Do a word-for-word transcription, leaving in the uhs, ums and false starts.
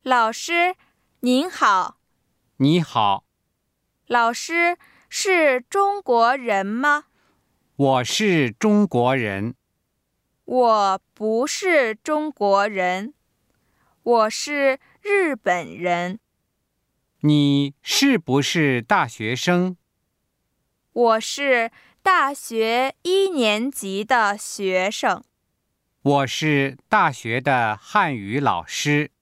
老师，您好。 你好。 老师，是中国人吗？ 我是中国人。 我不是中国人，我是日本人。 你是不是大学生？ 我是大学一年级的学生。 我是大学的汉语老师。